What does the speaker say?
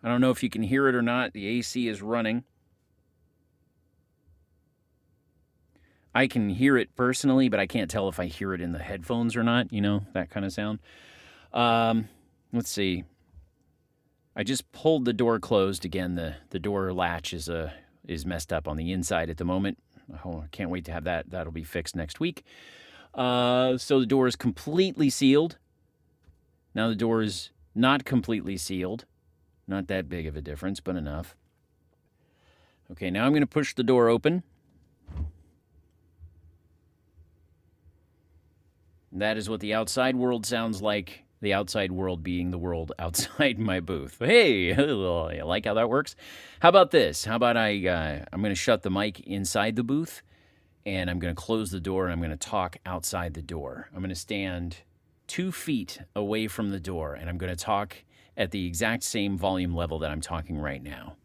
I don't know if you can hear it or not. The AC is running. I can hear it personally, but I can't tell if I hear it in the headphones or not, that kind of sound. Let's see. I just pulled the door closed again. The door latch is messed up on the inside at the moment. Oh, I can't wait to have that. That'll be fixed next week. So the door is completely sealed. Now the door is not completely sealed. Not that big of a difference, but enough. Okay, now I'm going to push the door open. That is what the outside world sounds like. The outside world being the world outside my booth. Hey, I like how that works. How about this? How about I'm going to shut the mic inside the booth, and I'm going to close the door, and I'm going to talk outside the door. I'm going to stand 2 feet away from the door, and I'm going to talk at the exact same volume level that I'm talking right now.